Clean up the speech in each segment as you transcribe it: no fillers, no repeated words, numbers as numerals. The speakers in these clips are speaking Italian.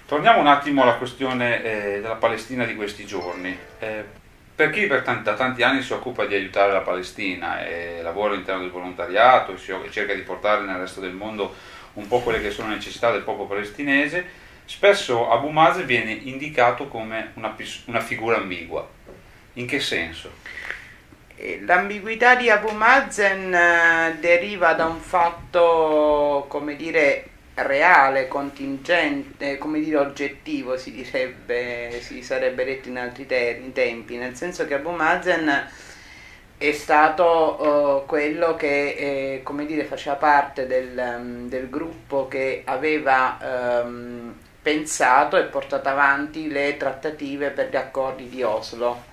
Torniamo un attimo alla questione della Palestina di questi giorni. Per chi da tanti anni si occupa di aiutare la Palestina e lavora all'interno del volontariato e cerca di portare nel resto del mondo un po' quelle che sono le necessità del popolo palestinese, spesso Abu Mazen viene indicato come una figura ambigua. In che senso? L'ambiguità di Abu Mazen deriva da un fatto, come dire, reale, contingente, come dire, oggettivo, si sarebbe detto in altri tempi, nel senso che Abu Mazen è stato quello che, come dire, faceva parte del gruppo che aveva pensato e portato avanti le trattative per gli accordi di Oslo.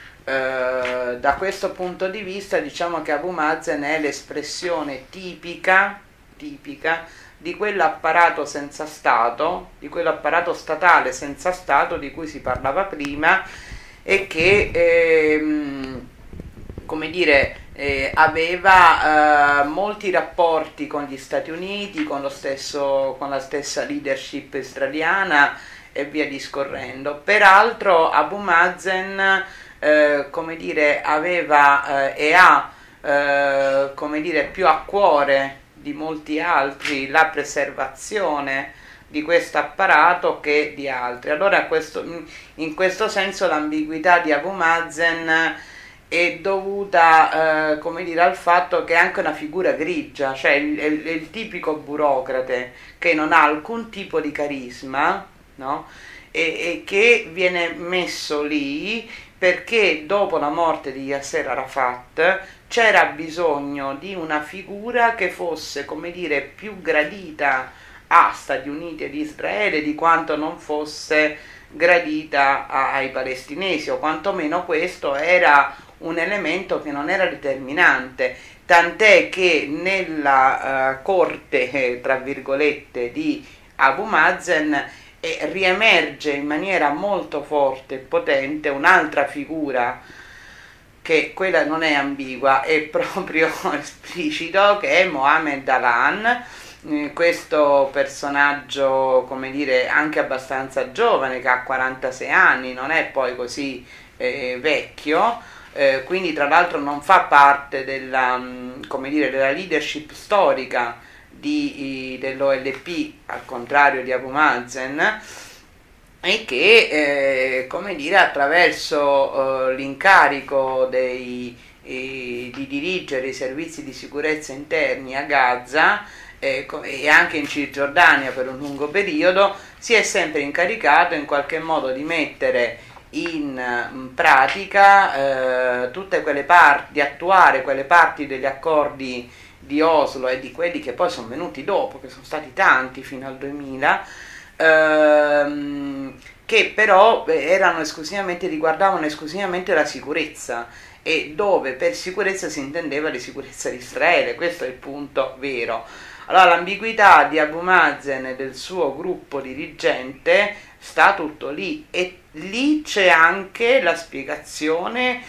Da questo punto di vista diciamo che Abu Mazen è l'espressione tipica di quell'apparato senza Stato, di quell'apparato statale senza Stato di cui si parlava prima e che come dire aveva molti rapporti con gli Stati Uniti, con la stessa leadership israeliana e via discorrendo. Peraltro Abu Mazen come dire, aveva e ha come dire, più a cuore di molti altri la preservazione di questo apparato che di altri. Allora in questo senso l'ambiguità di Abu Mazen è dovuta come dire, al fatto che è anche una figura grigia, cioè il tipico burocrate che non ha alcun tipo di carisma, no? E che viene messo lì perché dopo la morte di Yasser Arafat c'era bisogno di una figura che fosse, come dire, più gradita a Stati Uniti ed Israele di quanto non fosse gradita ai palestinesi, o quantomeno questo era un elemento che non era determinante, tant'è che nella corte, tra virgolette, di Abu Mazen riemerge in maniera molto forte e potente un'altra figura che quella non è ambigua, è proprio esplicito, che è Mohammed Alan, questo personaggio, come dire, anche abbastanza giovane, che ha 46 anni, non è poi così vecchio, quindi tra l'altro non fa parte come dire, della leadership storica dell'OLP, al contrario di Abu Mazen, e che come dire, attraverso l'incarico di dirigere i servizi di sicurezza interni a Gaza e anche in Cisgiordania per un lungo periodo, si è sempre incaricato in qualche modo di mettere in pratica tutte quelle parti, di attuare quelle parti degli accordi di Oslo e di quelli che poi sono venuti dopo, che sono stati tanti fino al 2000, che però riguardavano esclusivamente la sicurezza, e dove per sicurezza si intendeva la sicurezza di Israele. Questo è il punto vero. Allora l'ambiguità di Abu Mazen e del suo gruppo dirigente sta tutto lì, e lì c'è anche la spiegazione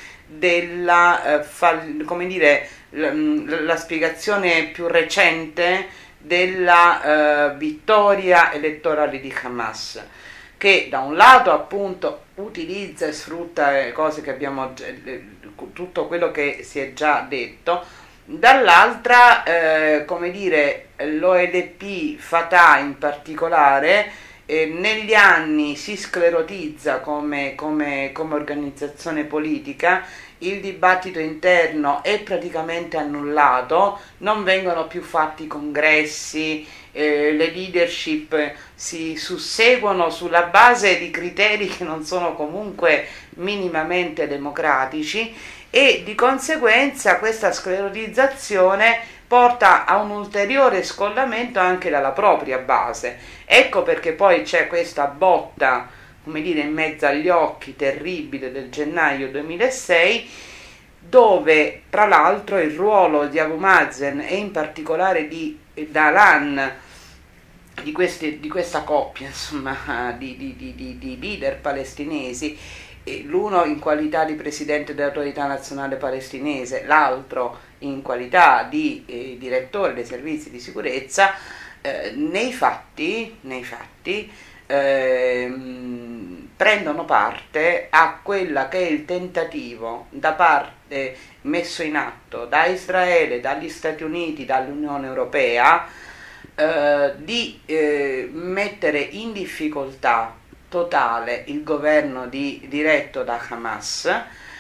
come dire, la spiegazione più recente della vittoria elettorale di Hamas, che da un lato appunto utilizza e sfrutta cose che abbiamo tutto quello che si è già detto, dall'altra come dire, l'OLP Fatah in particolare negli anni si sclerotizza come organizzazione politica, il dibattito interno è praticamente annullato, non vengono più fatti congressi, le leadership si susseguono sulla base di criteri che non sono comunque minimamente democratici, e di conseguenza questa sclerotizzazione porta a un ulteriore scollamento anche dalla propria base. Ecco perché poi c'è questa botta, come dire, in mezzo agli occhi terribile del gennaio 2006, dove tra l'altro il ruolo di Abu Mazen e in particolare di Dalan, di questa coppia insomma di leader palestinesi, l'uno in qualità di presidente dell'autorità nazionale palestinese, l'altro in qualità di direttore dei servizi di sicurezza, nei fatti prendono parte a quella che è il tentativo da parte messo in atto da Israele, dagli Stati Uniti, dall'Unione Europea di mettere in difficoltà totale il governo diretto da Hamas,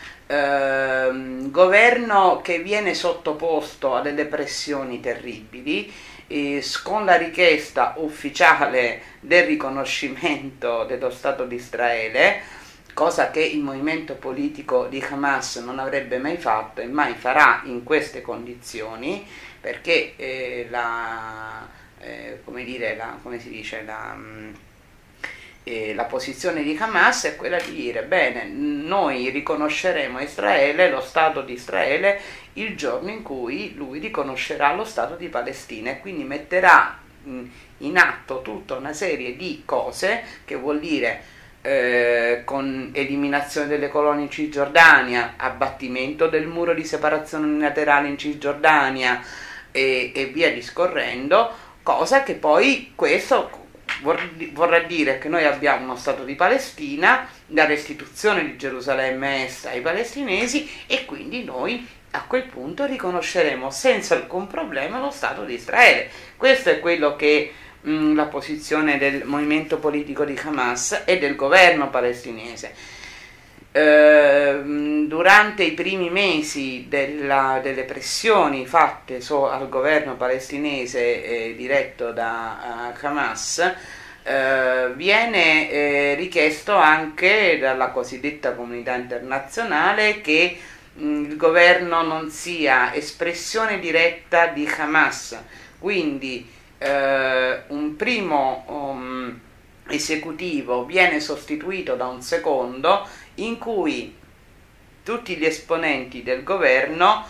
governo che viene sottoposto a delle pressioni terribili, con la richiesta ufficiale del riconoscimento dello Stato di Israele, cosa che il movimento politico di Hamas non avrebbe mai fatto e mai farà in queste condizioni, perché la posizione di Hamas è quella di dire: bene, noi riconosceremo Israele, lo Stato di Israele, il giorno in cui lui riconoscerà lo Stato di Palestina, e quindi metterà in atto tutta una serie di cose, che vuol dire con eliminazione delle colonie in Cisgiordania, abbattimento del muro di separazione unilaterale in Cisgiordania e via discorrendo, cosa che poi questo vorrà dire che noi abbiamo uno Stato di Palestina, la restituzione di Gerusalemme Est ai palestinesi, e quindi noi a quel punto riconosceremo senza alcun problema lo Stato di Israele. Questo è quello che la posizione del movimento politico di Hamas e del governo palestinese. Durante i primi mesi delle pressioni fatte al governo palestinese diretto da Hamas, viene richiesto anche dalla cosiddetta comunità internazionale che il governo non sia espressione diretta di Hamas, quindi un primo esecutivo viene sostituito da un secondo, in cui tutti gli esponenti del governo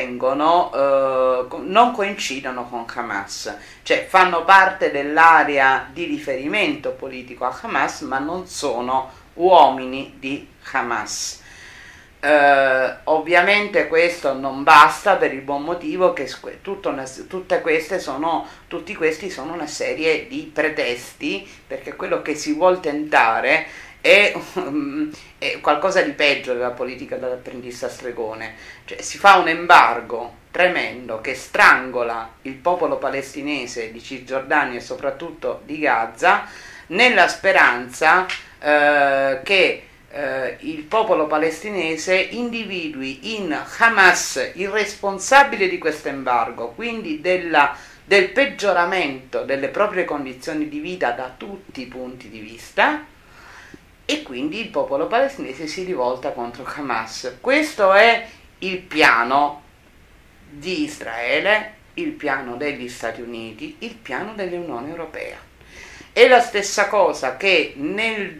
non coincidono con Hamas, cioè fanno parte dell'area di riferimento politico a Hamas, ma non sono uomini di Hamas. Ovviamente questo non basta, per il buon motivo che tutti questi sono una serie di pretesti, perché quello che si vuol tentare è qualcosa di peggio della politica dell'apprendista stregone, cioè si fa un embargo tremendo che strangola il popolo palestinese di Cisgiordania e soprattutto di Gaza, nella speranza che il popolo palestinese individui in Hamas il responsabile di questo embargo, quindi del peggioramento delle proprie condizioni di vita da tutti i punti di vista, e quindi il popolo palestinese si rivolta contro Hamas. Questo è il piano di Israele, il piano degli Stati Uniti, il piano dell'Unione Europea. È la stessa cosa che nel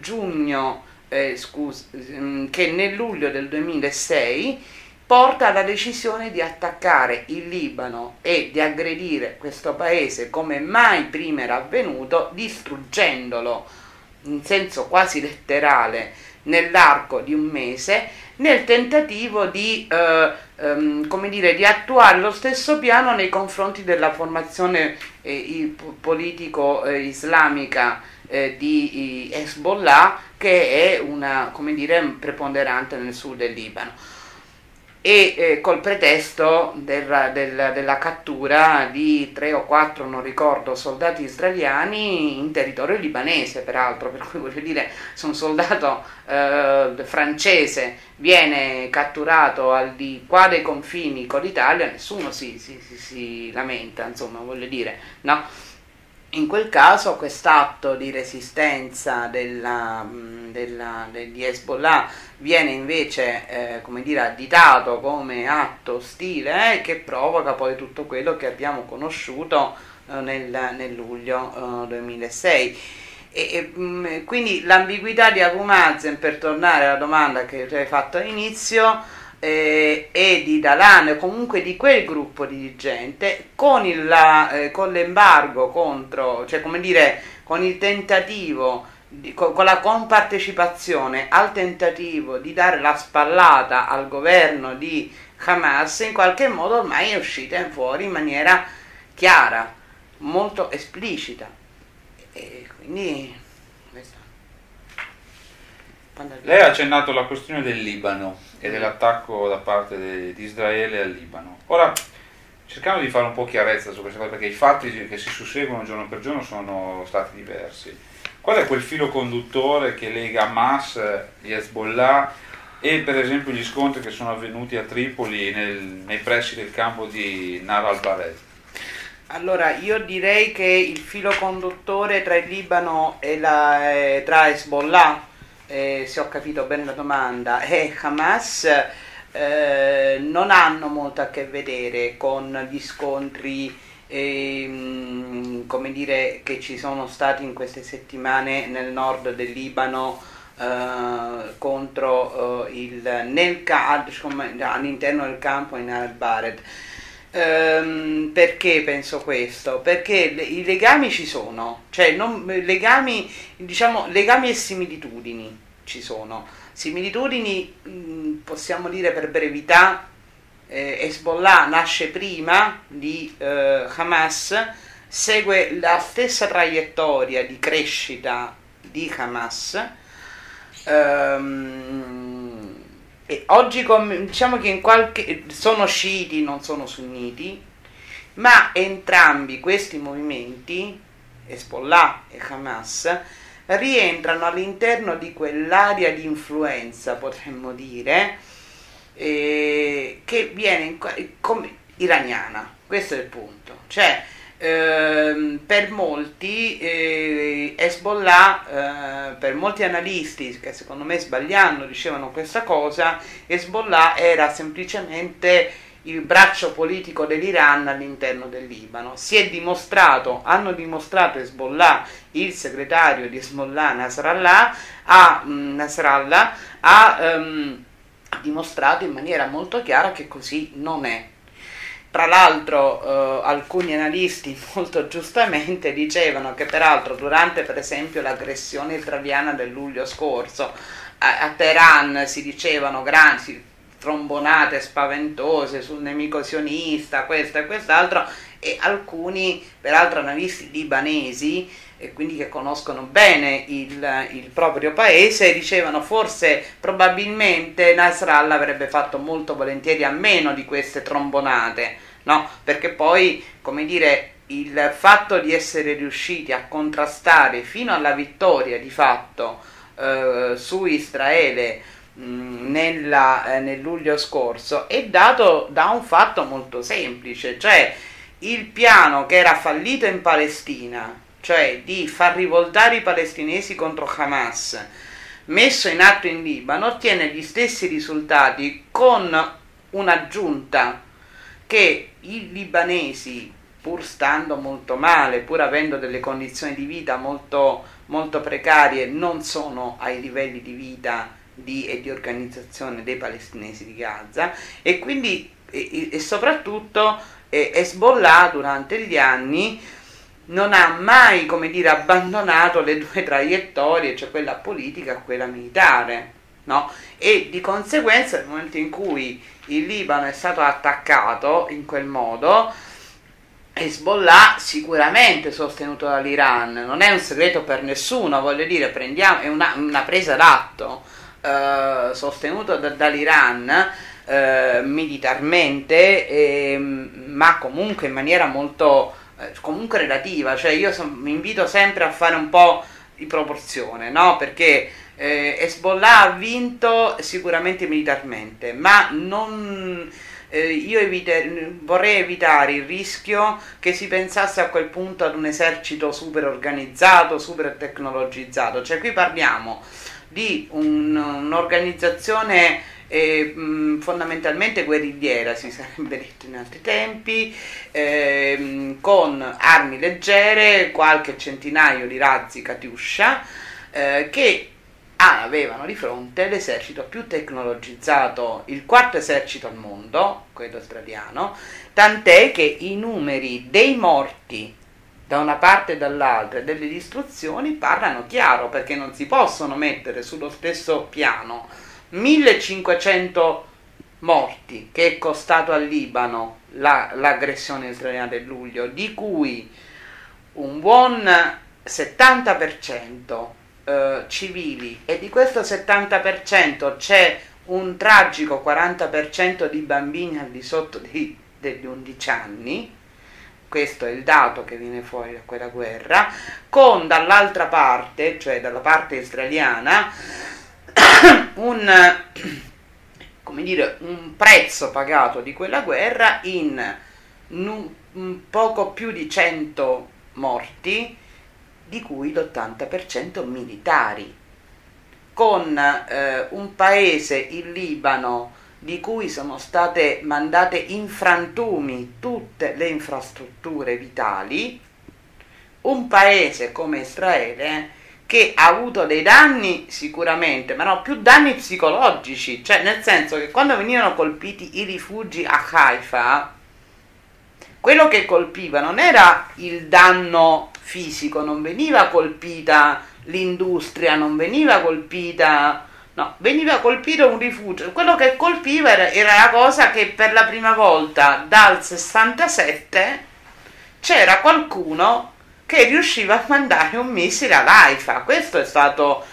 luglio del 2006 porta alla decisione di attaccare il Libano e di aggredire questo paese come mai prima era avvenuto, distruggendolo in senso quasi letterale nell'arco di un mese, nel tentativo di attuare lo stesso piano nei confronti della formazione politico islamica di Hezbollah, che è una preponderante nel sud del Libano, e col pretesto della cattura di 3 o 4, non ricordo, soldati israeliani in territorio libanese, peraltro, per cui voglio dire, se un soldato francese viene catturato al di qua dei confini con l'Italia, nessuno si lamenta, insomma, voglio dire, no? In quel caso quest'atto di resistenza di Hezbollah viene invece additato come atto ostile, che provoca poi tutto quello che abbiamo conosciuto nel luglio 2006. Quindi l'ambiguità di Abu Mazen, per tornare alla domanda che tu hai fatto all'inizio, e di Dalan, comunque di quel gruppo dirigente, con l'embargo contro, con il tentativo, con la compartecipazione al tentativo di dare la spallata al governo di Hamas, in qualche modo ormai è uscita fuori in maniera chiara, molto esplicita. E quindi Lei ha accennato alla questione del Libano e dell'attacco da parte di Israele al Libano. Ora, cerchiamo di fare un po' chiarezza su questa cosa, perché i fatti che si susseguono giorno per giorno sono stati diversi. Qual è quel filo conduttore che lega Hamas, gli Hezbollah e per esempio gli scontri che sono avvenuti a Tripoli nei pressi del campo di Nar al-Bared? Allora, io direi che il filo conduttore tra il Libano e tra Hezbollah, se ho capito bene la domanda, e Hamas non hanno molto a che vedere con gli scontri come dire, che ci sono stati in queste settimane nel nord del Libano contro all'interno del campo in al-Bared. Perché penso questo? Perché i legami ci sono, cioè legami e similitudini ci sono. Similitudini, possiamo dire per brevità, Hezbollah nasce prima di Hamas, segue la stessa traiettoria di crescita di Hamas. E oggi diciamo che sono sciiti, non sono sunniti, ma entrambi questi movimenti, Hezbollah e Hamas, rientrano all'interno di quell'area di influenza, potremmo dire, che viene come iraniana. Questo è il punto. Cioè, per molti Hezbollah, per molti analisti che secondo me sbagliando dicevano questa cosa, Hezbollah era semplicemente il braccio politico dell'Iran all'interno del Libano. Hanno dimostrato Hezbollah, il segretario di Hezbollah Nasrallah ha dimostrato in maniera molto chiara che così non è. Tra l'altro alcuni analisti molto giustamente dicevano che peraltro durante per esempio l'aggressione israeliana del luglio scorso a Teheran si dicevano grandi trombonate spaventose sul nemico sionista, questo e quest'altro, e alcuni peraltro analisti libanesi e quindi che conoscono bene il proprio paese dicevano probabilmente Nasrallah avrebbe fatto molto volentieri a meno di queste trombonate, no? Perché poi, come dire, il fatto di essere riusciti a contrastare fino alla vittoria di fatto su Israele nel luglio scorso è dato da un fatto molto semplice, cioè il piano che era fallito in Palestina, cioè di far rivoltare i palestinesi contro Hamas, messo in atto in Libano, ottiene gli stessi risultati con un'aggiunta che i libanesi, pur stando molto male, pur avendo delle condizioni di vita molto, molto precarie, non sono ai livelli di vita e di organizzazione dei palestinesi di Gaza, e quindi e soprattutto Hezbollah durante gli anni non ha mai, come dire, abbandonato le due traiettorie, cioè quella politica e quella militare, no? E di conseguenza nel momento in cui il Libano è stato attaccato in quel modo, Hezbollah sicuramente sostenuto dall'Iran, non è un segreto per nessuno, voglio dire, è una presa d'atto, sostenuto dall'Iran militarmente, ma comunque in maniera molto comunque relativa, cioè io mi invito sempre a fare un po' di proporzione, no? Perché Hezbollah ha vinto sicuramente militarmente, ma non vorrei evitare il rischio che si pensasse a quel punto ad un esercito super organizzato, super tecnologizzato, cioè qui parliamo di un'organizzazione fondamentalmente guerrigliera, si sarebbe detto in altri tempi, con armi leggere, qualche centinaio di razzi Katyusha, che avevano di fronte l'esercito più tecnologizzato, il quarto esercito al mondo, quello israeliano, tant'è che i numeri dei morti da una parte e dall'altra e delle distruzioni parlano chiaro, perché non si possono mettere sullo stesso piano 1500 morti che è costato al Libano l'aggressione israeliana del luglio, di cui un buon 70% civili, e di questo 70% c'è un tragico 40% di bambini al di sotto degli 11 anni. Questo è il dato che viene fuori da quella guerra, con dall'altra parte, cioè dalla parte israeliana, un prezzo pagato di quella guerra in un poco più di 100 morti, di cui l'80% militari, con un paese, il Libano, di cui sono state mandate in frantumi tutte le infrastrutture vitali, un paese come Israele che ha avuto dei danni sicuramente, ma no, più danni psicologici, cioè nel senso che quando venivano colpiti i rifugi a Haifa, quello che colpiva non era il danno fisico, non veniva colpita l'industria, non veniva colpita... No, veniva colpito un rifugio. Quello che colpiva era la cosa che per la prima volta dal 67 c'era qualcuno che riusciva a mandare un missile all'Haifa. Questo è stato,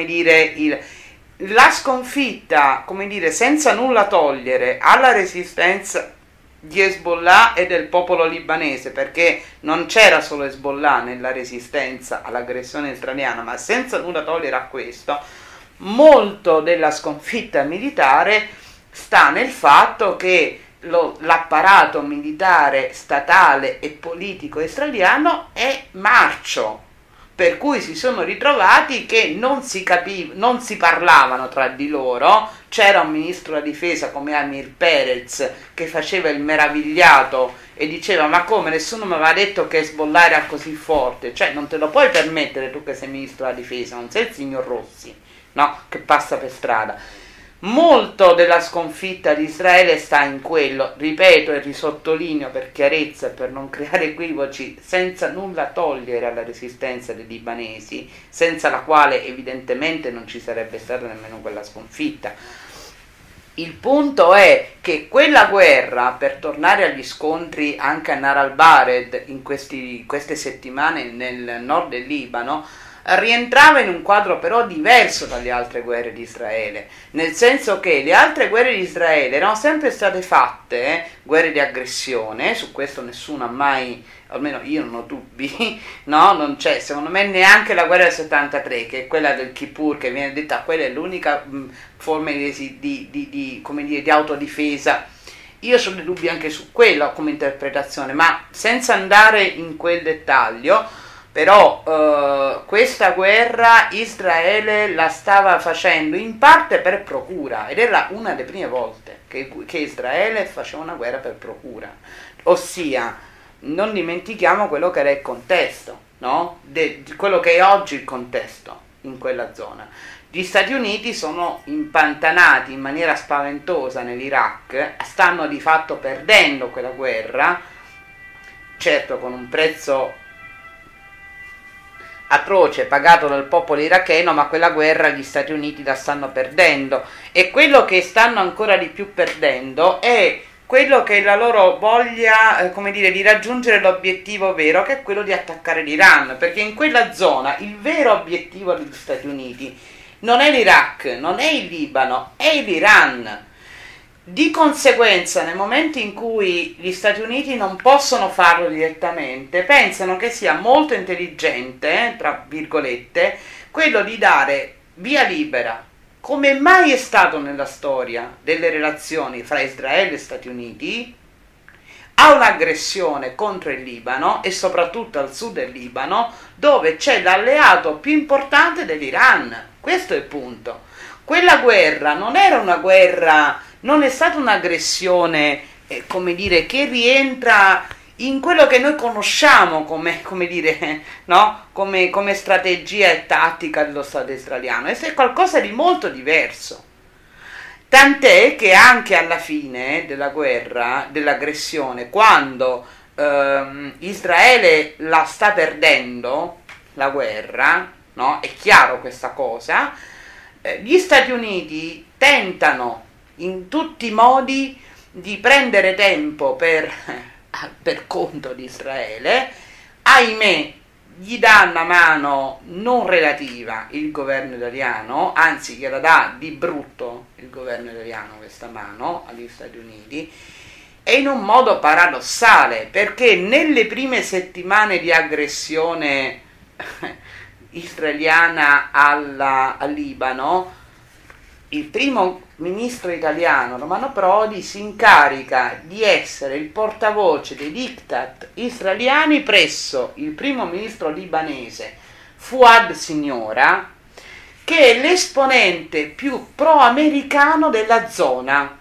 la sconfitta, senza nulla togliere alla resistenza di Hezbollah e del popolo libanese, perché non c'era solo Hezbollah nella resistenza all'aggressione israeliana, ma senza nulla togliere a questo, molto della sconfitta militare sta nel fatto che l'apparato militare statale e politico israeliano è marcio, per cui si sono ritrovati che non si parlavano tra di loro. C'era un ministro della difesa come Amir Perez che faceva il meravigliato e diceva: ma come, nessuno mi aveva detto che Hezbollah era così forte? Cioè, non te lo puoi permettere tu che sei ministro della difesa, non sei il signor Rossi, no, che passa per strada. Molto della sconfitta di Israele sta in quello, ripeto e risottolineo per chiarezza e per non creare equivoci, senza nulla togliere alla resistenza dei libanesi, senza la quale evidentemente non ci sarebbe stata nemmeno quella sconfitta. Il punto è che quella guerra, per tornare agli scontri anche a Nar al-Bared in queste settimane nel nord del Libano, rientrava in un quadro però diverso dalle altre guerre di Israele, nel senso che le altre guerre di Israele erano sempre state fatte, guerre di aggressione, su questo nessuno ha mai, almeno io non ho dubbi, no? Non c'è, secondo me, neanche la guerra del 73, che è quella del Kippur, che viene detta quella è l'unica forma di autodifesa. Io ho dei dubbi anche su quello come interpretazione, ma senza andare in quel dettaglio. Però questa guerra Israele la stava facendo in parte per procura, ed era una delle prime volte che Israele faceva una guerra per procura, ossia non dimentichiamo quello che era il contesto, no? Quello che è oggi il contesto in quella zona. Gli Stati Uniti sono impantanati in maniera spaventosa nell'Iraq, stanno di fatto perdendo quella guerra, certo con un prezzo atroce pagato dal popolo iracheno, ma quella guerra gli Stati Uniti la stanno perdendo, e quello che stanno ancora di più perdendo è quello che è la loro voglia, di raggiungere l'obiettivo vero, che è quello di attaccare l'Iran, perché in quella zona il vero obiettivo degli Stati Uniti non è l'Iraq, non è il Libano, è l'Iran. Di conseguenza, nel momento in cui gli Stati Uniti non possono farlo direttamente, pensano che sia molto intelligente, tra virgolette, quello di dare via libera, come mai è stato nella storia delle relazioni fra Israele e Stati Uniti, a un'aggressione contro il Libano e soprattutto al sud del Libano, dove c'è l'alleato più importante dell'Iran. Questo è il punto. Quella guerra non era una guerra, non è stata un'aggressione, che rientra in quello che noi conosciamo come strategia e tattica dello Stato israeliano. È qualcosa di molto diverso. Tant'è che anche alla fine della guerra, dell'aggressione, quando Israele la sta perdendo, la guerra, no? È chiaro questa cosa, gli Stati Uniti tentano in tutti i modi di prendere tempo per conto di Israele, ahimè gli dà una mano non relativa il governo italiano, anzi gliela dà di brutto il governo italiano questa mano agli Stati Uniti, e in un modo paradossale, perché nelle prime settimane di aggressione israeliana al Libano, il primo ministro italiano Romano Prodi si incarica di essere il portavoce dei diktat israeliani presso il primo ministro libanese Fouad Siniora, che è l'esponente più pro-americano della zona,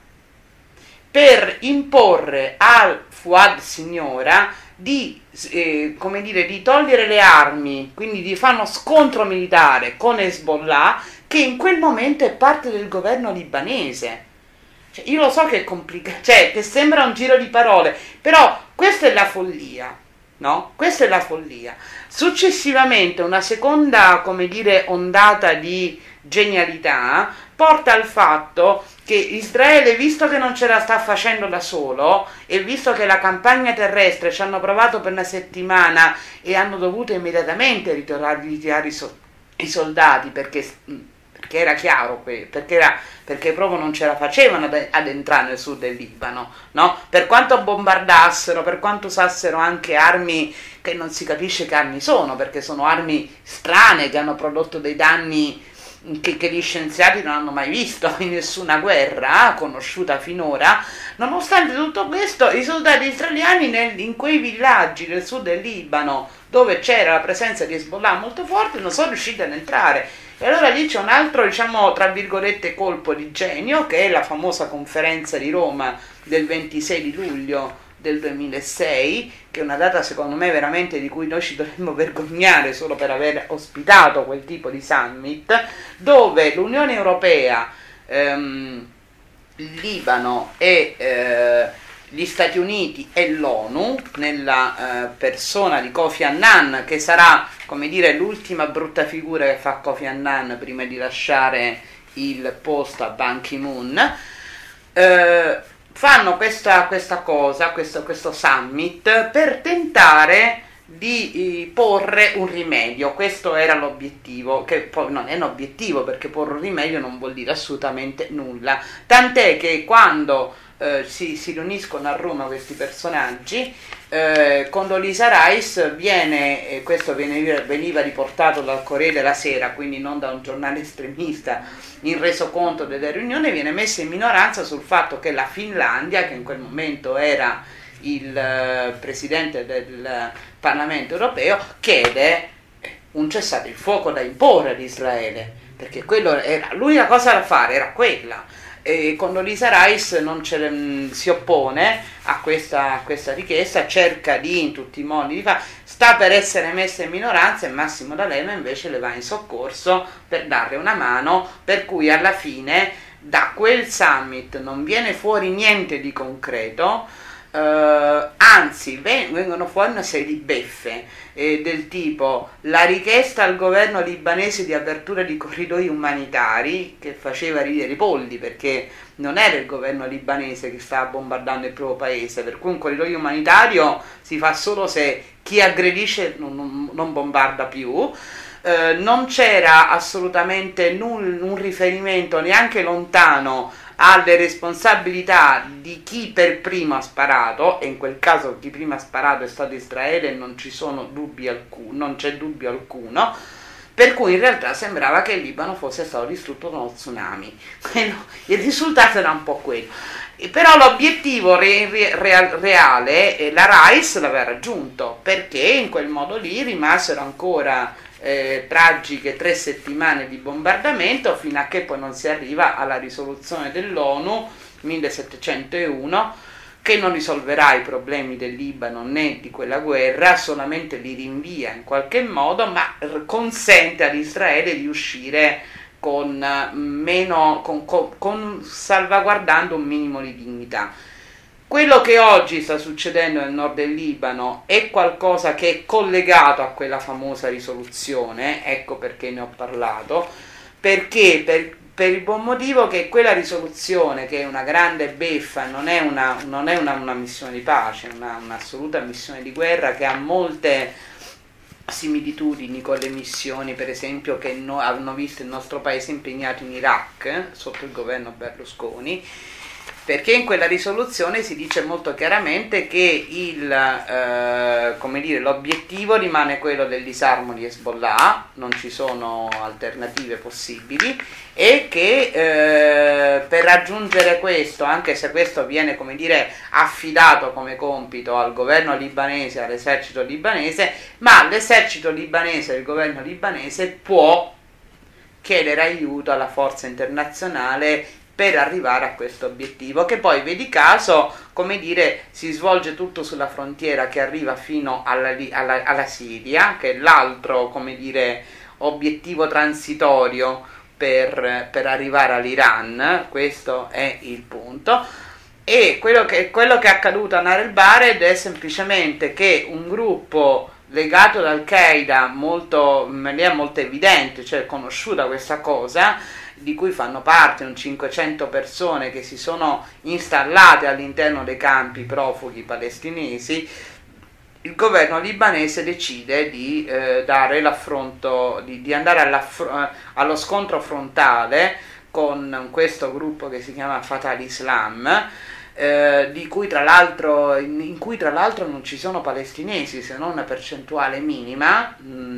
per imporre al Fouad Siniora di togliere le armi, quindi di fare uno scontro militare con Hezbollah, che in quel momento è parte del governo libanese. Cioè, io lo so che è complicato, cioè che sembra un giro di parole, però questa è la follia, no? Questa è la follia. Successivamente una seconda, ondata di genialità porta al fatto che Israele, visto che non ce la sta facendo da solo e visto che la campagna terrestre ci hanno provato per una settimana e hanno dovuto immediatamente ritirare i soldati perché era chiaro, perché proprio non ce la facevano ad entrare nel sud del Libano, no? Per quanto bombardassero, per quanto usassero anche armi che non si capisce che armi sono, perché sono armi strane che hanno prodotto dei danni che gli scienziati non hanno mai visto in nessuna guerra conosciuta finora. Nonostante tutto questo, i soldati israeliani in quei villaggi del sud del Libano dove c'era la presenza di Hezbollah molto forte non sono riusciti ad entrare. E allora lì c'è un altro, tra virgolette, colpo di genio, che è la famosa conferenza di Roma del 26 di luglio del 2006, che è una data secondo me veramente di cui noi ci dovremmo vergognare solo per aver ospitato quel tipo di summit, dove l'Unione Europea, il Libano e gli Stati Uniti e l'ONU, nella persona di Kofi Annan, che sarà, l'ultima brutta figura che fa Kofi Annan prima di lasciare il posto a Ban Ki-moon, fanno questo summit per tentare di porre un rimedio. Questo era l'obiettivo, che poi non è un obiettivo, perché porre un rimedio non vuol dire assolutamente nulla, tant'è che quando si riuniscono a Roma questi personaggi, Condoleezza Rice questo veniva riportato dal Corriere della Sera, quindi non da un giornale estremista, in resoconto della riunione, viene messa in minoranza sul fatto che la Finlandia, che in quel momento era il presidente del Parlamento europeo, chiede un cessate il fuoco da imporre ad Israele, perché quello era l'unica cosa da fare, era quella. E Condoleezza Rice si oppone a questa richiesta, cerca in tutti i modi di fare, sta per essere messa in minoranza, e Massimo D'Alema invece le va in soccorso per darle una mano, per cui alla fine da quel summit non viene fuori niente di concreto, anzi vengono fuori una serie di beffe, del tipo la richiesta al governo libanese di apertura di corridoi umanitari, che faceva ridere i polli, perché non era il governo libanese che stava bombardando il proprio paese, per cui un corridoio umanitario si fa solo se chi aggredisce non bombarda più. Non c'era assolutamente un riferimento neanche lontano alle responsabilità di chi per primo ha sparato, e in quel caso chi prima ha sparato è stato Israele e non c'è dubbio alcuno, per cui in realtà sembrava che il Libano fosse stato distrutto da uno tsunami. Il risultato era un po' quello, però l'obiettivo reale la Rice l'aveva raggiunto, perché in quel modo lì rimasero ancora tragiche 3 settimane di bombardamento, fino a che poi non si arriva alla risoluzione dell'ONU 1701, che non risolverà i problemi del Libano né di quella guerra, solamente li rinvia in qualche modo, ma consente ad Israele di uscire salvaguardando un minimo di dignità. Quello che oggi sta succedendo nel nord del Libano è qualcosa che è collegato a quella famosa risoluzione, ecco perché ne ho parlato, perché per il buon motivo che quella risoluzione, che è una grande beffa, non è una missione di pace, è un'assoluta missione di guerra, che ha molte similitudini con le missioni, per esempio, che hanno visto il nostro paese impegnato in Iraq sotto il governo Berlusconi, perché in quella risoluzione si dice molto chiaramente che l'obiettivo rimane quello del disarmo di Hezbollah, non ci sono alternative possibili, e che per raggiungere questo, anche se questo viene affidato come compito al governo libanese, all'esercito libanese, ma l'esercito libanese e il governo libanese può chiedere aiuto alla forza internazionale per arrivare a questo obiettivo, che poi, vedi caso, si svolge tutto sulla frontiera che arriva fino alla Siria, che è l'altro, obiettivo transitorio per arrivare all'Iran. Questo è il punto. E quello che è accaduto a Nahal al-Bared è semplicemente che un gruppo legato ad Al-Qaeda, in maniera molto evidente, cioè conosciuta questa cosa, di cui fanno parte un 500 persone che si sono installate all'interno dei campi profughi palestinesi, il governo libanese decide di dare l'affronto, di andare allo scontro frontale con questo gruppo che si chiama Fatah al-Islam, in cui tra l'altro non ci sono palestinesi, se non una percentuale minima,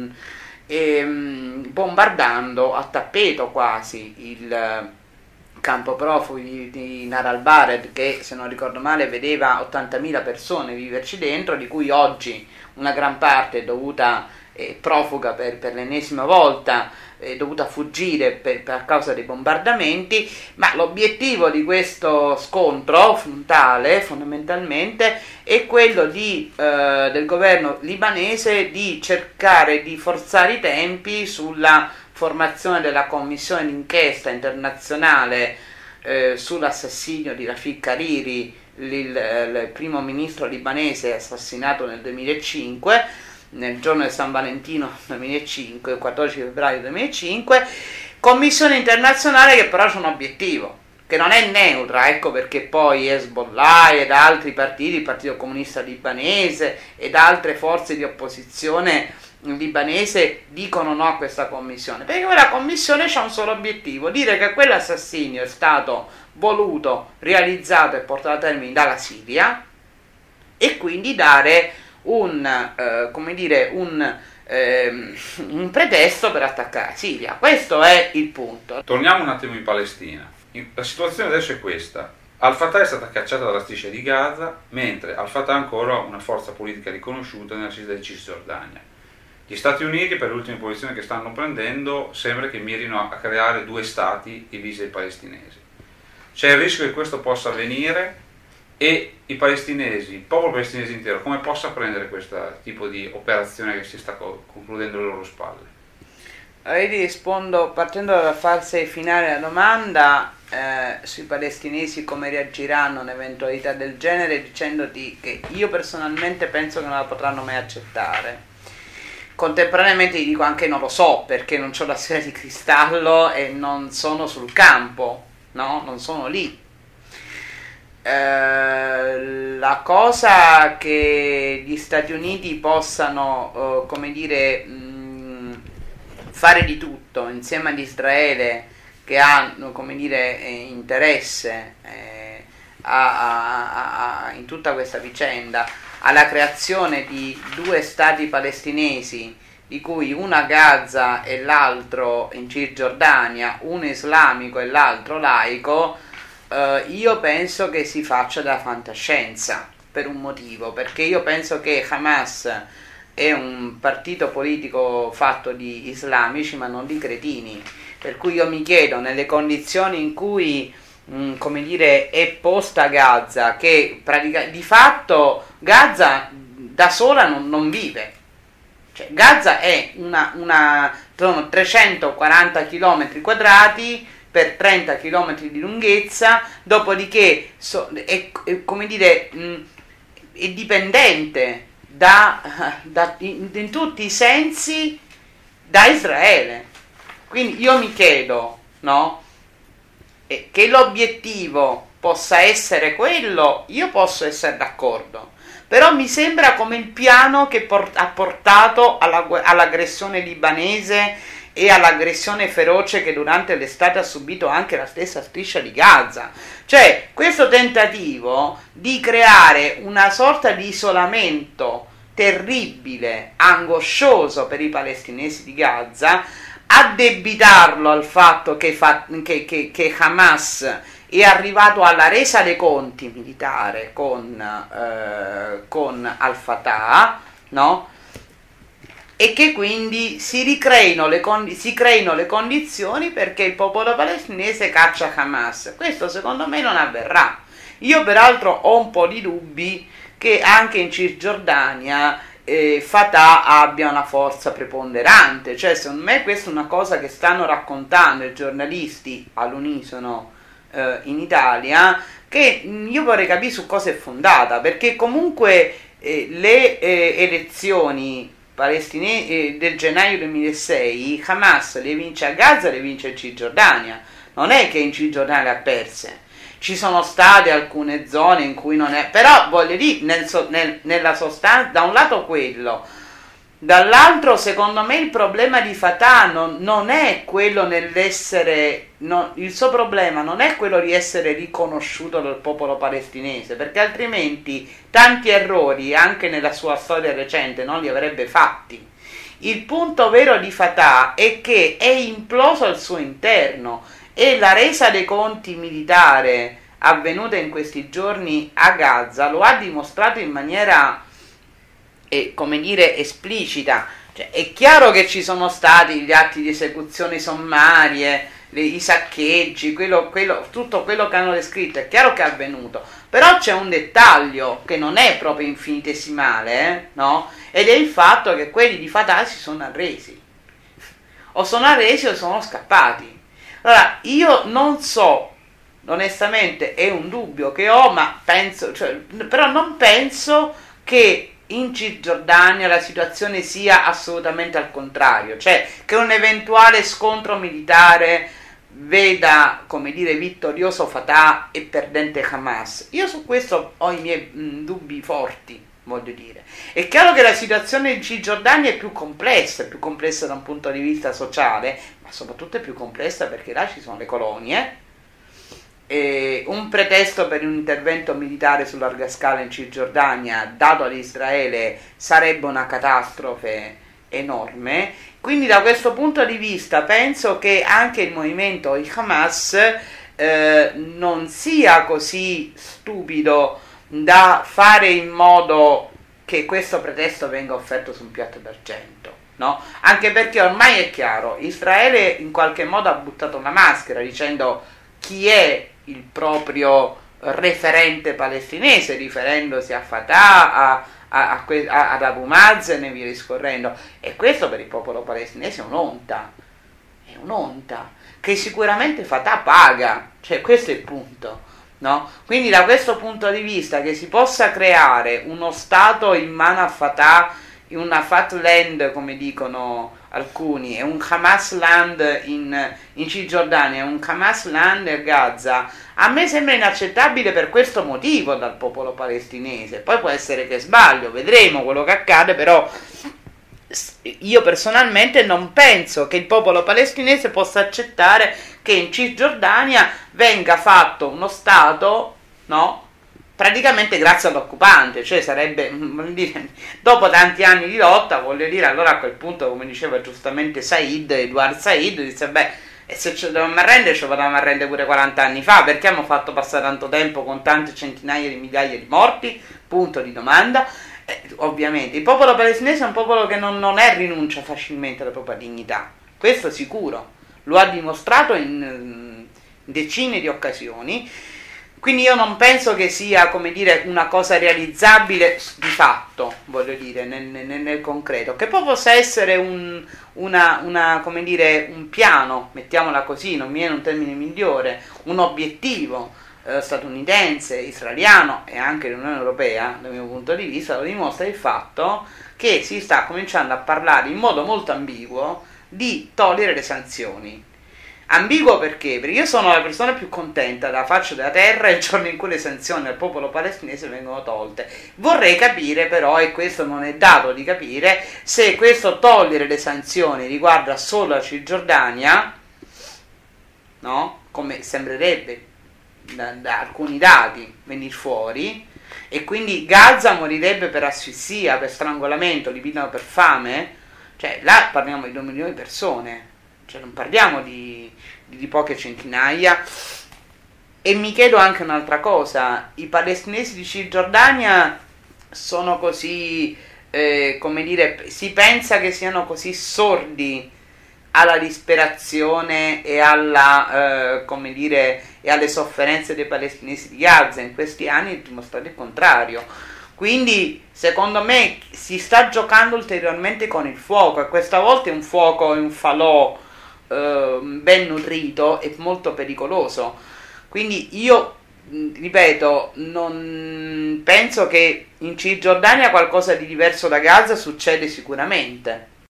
bombardando a tappeto quasi il campo profughi di Nahal al-Bared, che, se non ricordo male, vedeva 80.000 persone viverci dentro, di cui oggi una gran parte è dovuta profuga per l'ennesima volta, è dovuta fuggire per causa dei bombardamenti. Ma l'obiettivo di questo scontro frontale fondamentalmente è quello del governo libanese di cercare di forzare i tempi sulla formazione della commissione d'inchiesta internazionale sull'assassinio di Rafik Hariri, il primo ministro libanese assassinato nel 2005, nel giorno di San Valentino 2005, il 14 febbraio 2005, commissione internazionale che però c'è un obiettivo, che non è neutra, ecco perché poi Hezbollah ed altri partiti, il Partito Comunista Libanese ed altre forze di opposizione libanese dicono no a questa commissione, perché quella commissione c'ha un solo obiettivo: dire che quell'assassinio è stato voluto, realizzato e portato a termine dalla Siria, e quindi dare un pretesto per attaccare la Siria. Questo è il punto. Torniamo un attimo in Palestina. La situazione adesso è questa: Al-Fatah è stata cacciata dalla striscia di Gaza, mentre Al-Fatah ha ancora una forza politica riconosciuta nella città di Cisgiordania. Gli Stati Uniti, per l'ultima posizione che stanno prendendo, sembra che mirino a creare 2 stati divisi ai palestinesi. C'è il rischio che questo possa avvenire, e i palestinesi, il popolo palestinese intero, come possa prendere questo tipo di operazione che si sta concludendo alle loro spalle? Io ti rispondo partendo dalla fase finale della domanda sui palestinesi, come reagiranno a un'eventualità del genere, dicendoti che io personalmente penso che non la potranno mai accettare. Contemporaneamente ti dico anche non lo so, perché non ho la sfera di cristallo e non sono sul campo, no? Non sono lì. La cosa che gli Stati Uniti possano fare di tutto insieme ad Israele, che ha interesse in tutta questa vicenda, alla creazione di 2 stati palestinesi, di cui uno a Gaza e l'altro in Cisgiordania, uno islamico e l'altro laico, io penso che si faccia da fantascienza, per un motivo: perché io penso che Hamas è un partito politico fatto di islamici ma non di cretini, per cui io mi chiedo, nelle condizioni in cui è posta Gaza, che di fatto Gaza da sola non vive, cioè Gaza è sono 340 km quadrati per 30 km di lunghezza, dopodiché è dipendente in tutti i sensi da Israele. Quindi io mi chiedo, no, che l'obiettivo possa essere quello, io posso essere d'accordo, però mi sembra come il piano che ha portato all'aggressione libanese e all'aggressione feroce che durante l'estate ha subito anche la stessa striscia di Gaza. Cioè, questo tentativo di creare una sorta di isolamento terribile, angoscioso per i palestinesi di Gaza, addebitarlo al fatto che Hamas è arrivato alla resa dei conti militare con al-Fatah, no? E che quindi si creino le condizioni perché il popolo palestinese caccia Hamas. Questo secondo me non avverrà. Io peraltro ho un po' di dubbi che anche in Cisgiordania Fatah abbia una forza preponderante. Cioè, secondo me questa è una cosa che stanno raccontando i giornalisti all'unisono in Italia, che io vorrei capire su cosa è fondata, perché comunque le elezioni palestinesi del gennaio 2006 Hamas le vince a Gaza e le vince in Cisgiordania. Non è che in Cisgiordania le ha perse, ci sono state alcune zone in cui non è, però voglio dire, nella sostanza, da un lato quello, dall'altro secondo me il problema di Fatah non è quello nell'essere, il suo problema non è quello di essere riconosciuto dal popolo palestinese, perché altrimenti tanti errori anche nella sua storia recente non li avrebbe fatti. Il punto vero di Fatah è che è imploso al suo interno e la resa dei conti militare avvenuta in questi giorni a Gaza lo ha dimostrato in maniera come dire esplicita. Cioè, è chiaro che ci sono stati gli atti di esecuzione sommarie, i saccheggi, tutto quello che hanno descritto, è chiaro che è avvenuto, però c'è un dettaglio che non è proprio infinitesimale, no? Ed è il fatto che quelli di Fatah si sono arresi, o sono scappati. Allora, io non so, onestamente è un dubbio che ho, ma però non penso che in Cisgiordania la situazione sia assolutamente al contrario, cioè che un eventuale scontro militare veda, come dire, vittorioso Fatah e perdente Hamas. Io su questo ho i miei dubbi forti, voglio dire. È chiaro che la situazione in Cisgiordania è più complessa da un punto di vista sociale, ma soprattutto è più complessa perché là ci sono le colonie. Un pretesto per un intervento militare su larga scala in Cisgiordania dato ad Israele sarebbe una catastrofe enorme. Quindi da questo punto di vista penso che anche il movimento di Hamas non sia così stupido da fare in modo che questo pretesto venga offerto su un piatto d'argento, no? Anche perché ormai è chiaro, Israele in qualche modo ha buttato una maschera dicendo chi è il proprio referente palestinese, riferendosi a Fatah, ad Abu Mazen e via discorrendo, e questo per il popolo palestinese è un'onta che sicuramente Fatah paga, cioè questo è il punto, no? Quindi da questo punto di vista che si possa creare uno stato in mano a Fatah, in una Fatland come dicono alcuni, e un Hamas land in Cisgiordania e un Hamas land a Gaza, a me sembra inaccettabile per questo motivo dal popolo palestinese. Poi può essere che sbaglio, vedremo quello che accade, però io personalmente non penso che il popolo palestinese possa accettare che in Cisgiordania venga fatto uno stato, no? Praticamente grazie all'occupante, cioè sarebbe, dopo tanti anni di lotta, voglio dire, allora a quel punto, come diceva giustamente Edward Said, disse, e se ci dovevamo arrendere, ci potevamo arrendere pure 40 anni fa, perché abbiamo fatto passare tanto tempo con tante centinaia di migliaia di morti? Punto di domanda. Ovviamente il popolo palestinese è un popolo che non rinuncia facilmente alla propria dignità, questo sicuro, lo ha dimostrato in decine di occasioni. Quindi io non penso che sia, come dire, una cosa realizzabile di fatto, voglio dire, nel concreto, che poi possa essere un piano, mettiamola così, non mi viene un termine migliore, un obiettivo statunitense, israeliano e anche l'Unione Europea, dal mio punto di vista, lo dimostra il fatto che si sta cominciando a parlare in modo molto ambiguo di togliere le sanzioni. Ambiguo perché? Perché io sono la persona più contenta della faccia della terra il giorno in cui le sanzioni al popolo palestinese vengono tolte. Vorrei capire però, e questo non è dato di capire, se questo togliere le sanzioni riguarda solo la Cisgiordania, no? Come sembrerebbe da alcuni dati venire fuori, e quindi Gaza morirebbe per asfissia, per strangolamento, liquidano per fame, cioè là parliamo di 2 milioni di persone, cioè non parliamo di poche centinaia. E mi chiedo anche un'altra cosa: i palestinesi di Cisgiordania sono così, come dire, si pensa che siano così sordi alla disperazione e alla, come dire, e alle sofferenze dei palestinesi di Gaza? In questi anni è dimostrato il contrario. Quindi secondo me si sta giocando ulteriormente con il fuoco, e questa volta è un fuoco, è un falò ben nutrito e molto pericoloso. Quindi io, ripeto, non penso che in Cisgiordania qualcosa di diverso da Gaza succede sicuramente,